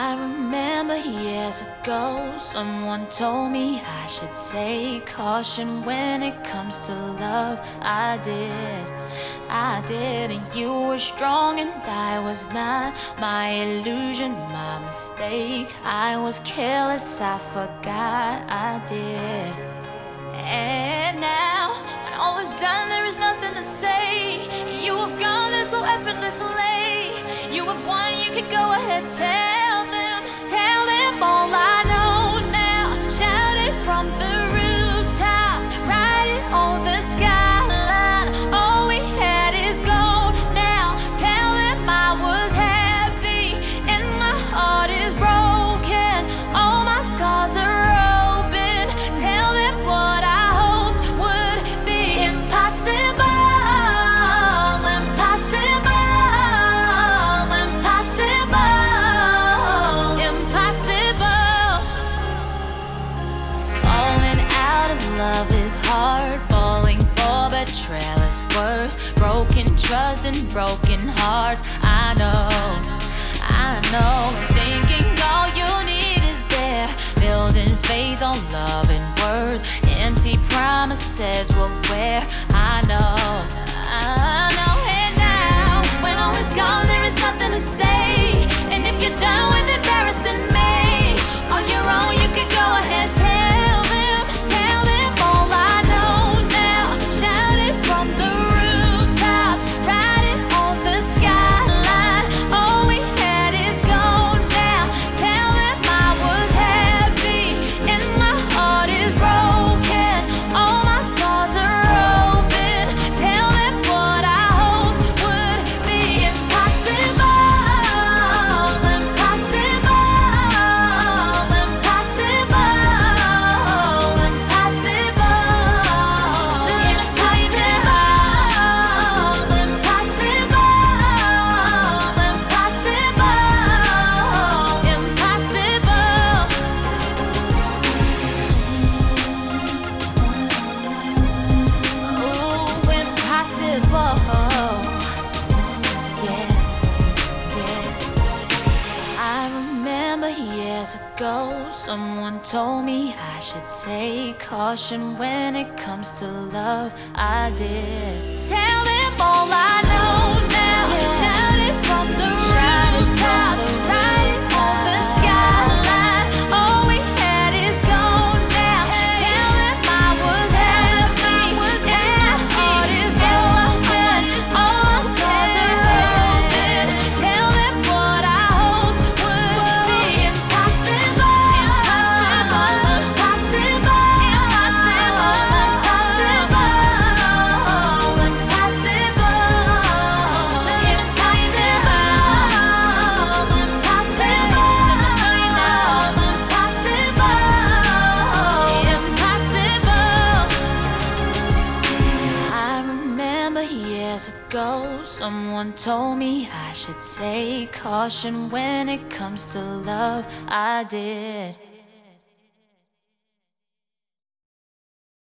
I remember years ago, someone told me I should take caution when it comes to love. I did, and you were strong and I was not. My illusion, my mistake. I was careless, I forgot I did. And now, when all is done, there is nothing to say. You have gone there so effortlessly. You have won, you can go ahead, tell them all I know now. Shout it from the rooftops, write it on the skyline. All we had is gold now. Tell them I was happy and my heart is broken. All my scars are open. Tell them what I hoped would be impossible. Love is hard, falling for betrayal is worse. Broken trust and broken hearts. I know, and thinking all you need is there. Building faith on love and words. Empty promises will wear. I know, and now, when all is gone, there is nothing to say. And if you're done with embarrassing me, on your own you can go ahead, tell them all I know now. Shout it from the rooftops, write it on the skyline. All we had is gone now. Tell them I was happy and my heart is broken. All my scars are open. Tell them what I hoped would be impossible. Years ago, someone told me I should take caution when it comes to love. I did. Tell them all I know now. Shout it from the rooftops, write it on the skyline. All we had is gone now. Tell them I was happy and my heart is broken. All my scars are open. Tell them what I hoped would be impossible. Years ago, someone told me I should take caution when it comes to love. I did.